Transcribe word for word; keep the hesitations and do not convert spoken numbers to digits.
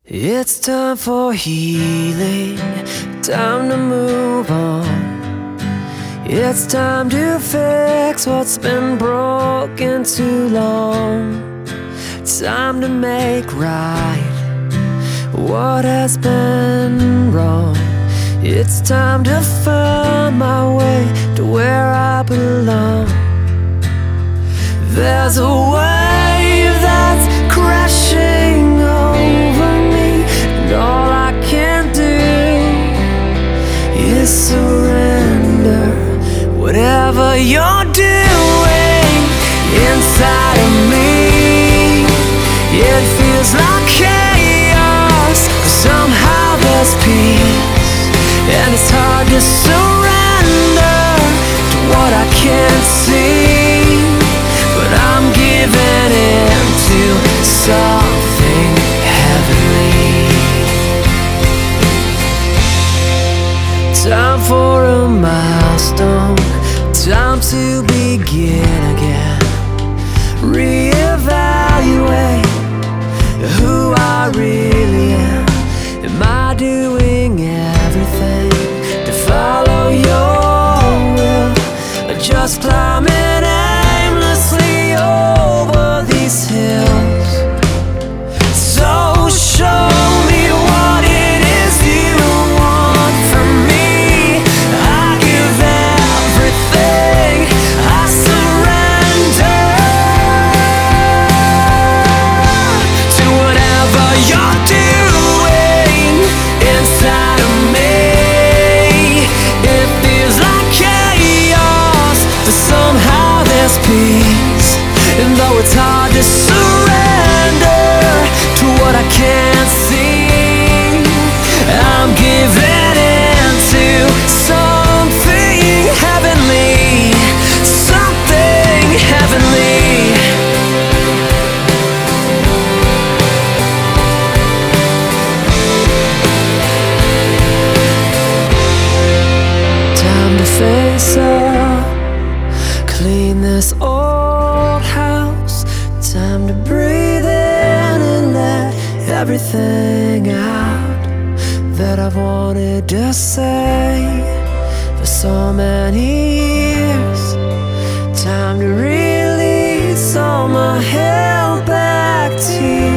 It's time for healing, time to move on. It's time to fix what's been broken too long. Time to make right what has been wrong. It's time to find my way to where I belong. There's a wave that's crashing over me, and all I can do is surrender. Whatever you're doing inside of me, it feels like chaos, but somehow there's peace. And it's hard to surrender to what I can't see, but I'm giving in to something heavenly. Time for a milestone, time to begin again. Reevaluate who I really am. Am I doing everything to follow your will, or just climbing aimlessly over these hills? So show me what it is you want from me. I give everything, I surrender to whatever you're doing inside of me. It feels like chaos, but somehow there's peace. And though it's hard to surrender to what I can't see, I'm giving in to something heavenly, something heavenly. Time to face up, clean this old house. Time to breathe in and let everything out that I've wanted to say for so many years. Time to release all my held back tears.